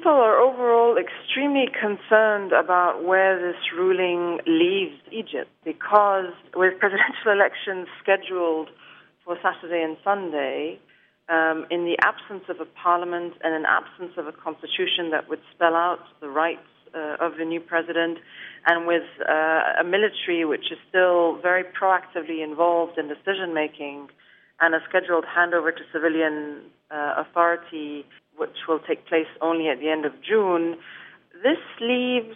people are overall extremely concerned about where this ruling leaves Egypt, because with presidential elections scheduled for Saturday and Sunday, in the absence of a parliament and in absence of a constitution that would spell out the rights of the new president, and with a military which is still very proactively involved in decision-making, and a scheduled handover to civilian authority, which will take place only at the end of June, this leaves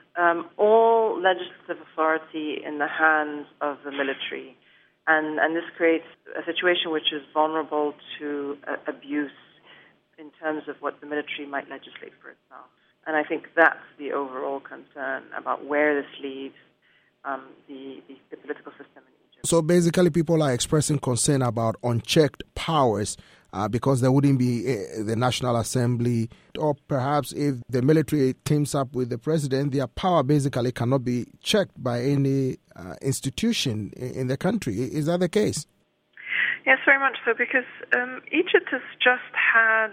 all legislative authority in the hands of the military. And this creates a situation which is vulnerable to abuse in terms of what the military might legislate for itself. And I think that's the overall concern about where this leaves the political system in Egypt. So basically people are expressing concern about unchecked powers because there wouldn't be the National Assembly, or perhaps if the military teams up with the president, their power basically cannot be checked by any institution in the country. Is that the case? Yes, very much so, because Egypt has just had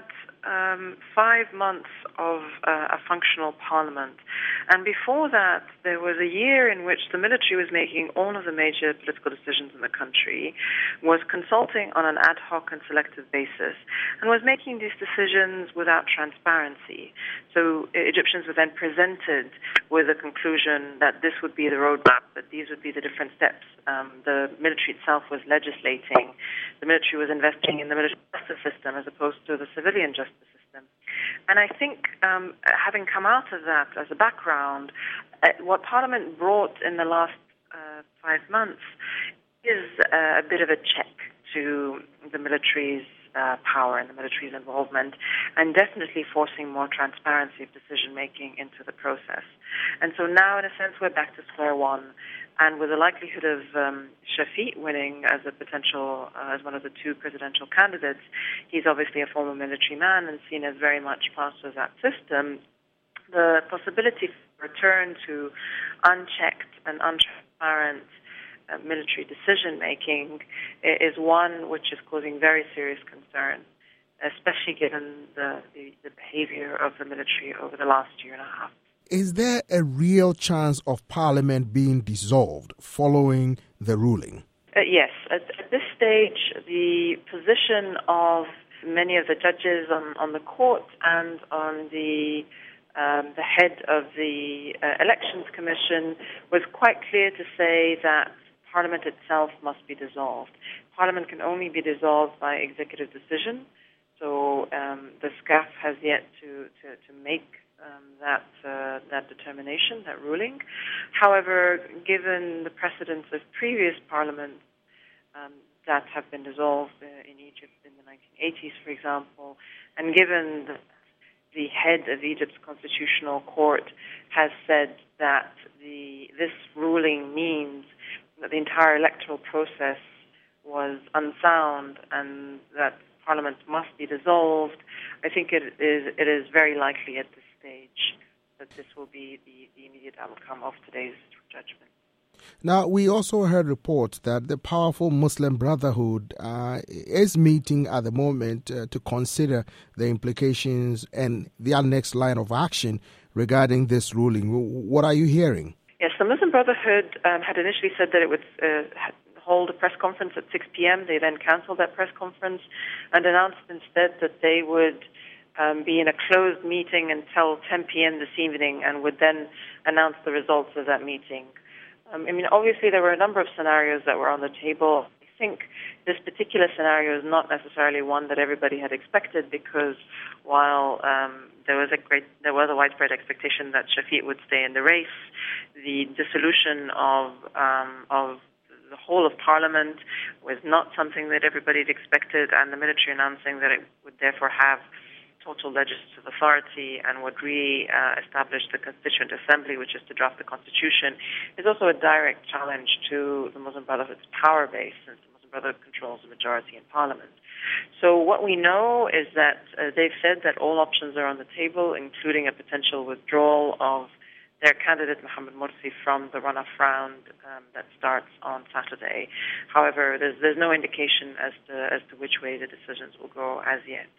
5 months of a functional parliament. And before that, there was a year in which the military was making all of the major political decisions in the country, was consulting on an ad hoc and selective basis, and was making these decisions without transparency. So Egyptians were then presented with a conclusion that this would be the roadmap, that these would be the different steps. The military itself was legislating. The military was investing in the military justice system as opposed to the civilian justice system. And I think having come out of that as a background, what Parliament brought in the last 5 months is a bit of a check to the military's power and the military's involvement, and definitely forcing more transparency of decision-making into the process. And so now, in a sense, we're back to square one. And with the likelihood of Shafik winning as a potential, as one of the two presidential candidates, he's obviously a former military man and seen as very much part of that system. The possibility for return to unchecked and untransparent military decision-making is one which is causing very serious concern, especially given the behavior of the military over the last year and a half. Is there a real chance of Parliament being dissolved following the ruling? Yes. At this stage, the position of many of the judges on the court and on the head of the Elections Commission was quite clear to say that Parliament itself must be dissolved. Parliament can only be dissolved by executive decision. So the SCAF has yet to make that determination, that ruling. However, given the precedents of previous parliaments that have been dissolved in Egypt in the 1980s, for example, and given that the head of Egypt's constitutional court has said that this ruling means that the entire electoral process was unsound and that Parliament must be dissolved, I think it is very likely at this stage that this will be the immediate outcome of today's judgment. Now, we also heard reports that the powerful Muslim Brotherhood is meeting at the moment to consider the implications and their next line of action regarding this ruling. What are you hearing? Yes, the Muslim Brotherhood had initially said that it would hold a press conference at 6 p.m. They then canceled that press conference and announced instead that they would be in a closed meeting until 10 p.m. this evening and would then announce the results of that meeting. Obviously there were a number of scenarios that were on the table. I think this particular scenario is not necessarily one that everybody had expected, because while there was a widespread expectation that Shafik would stay in the race, the dissolution of the whole of Parliament was not something that everybody had expected, and the military announcing that it would therefore have total legislative authority and would re-establish the Constituent Assembly, which is to draft the Constitution, is also a direct challenge to the Muslim Brotherhood's power base, since the Muslim Brotherhood controls the majority in Parliament. So what we know is that they've said that all options are on the table, including a potential withdrawal of their candidate, Mohamed Morsi, from the runoff round that starts on Saturday. However, there's no indication as to which way the decisions will go as yet.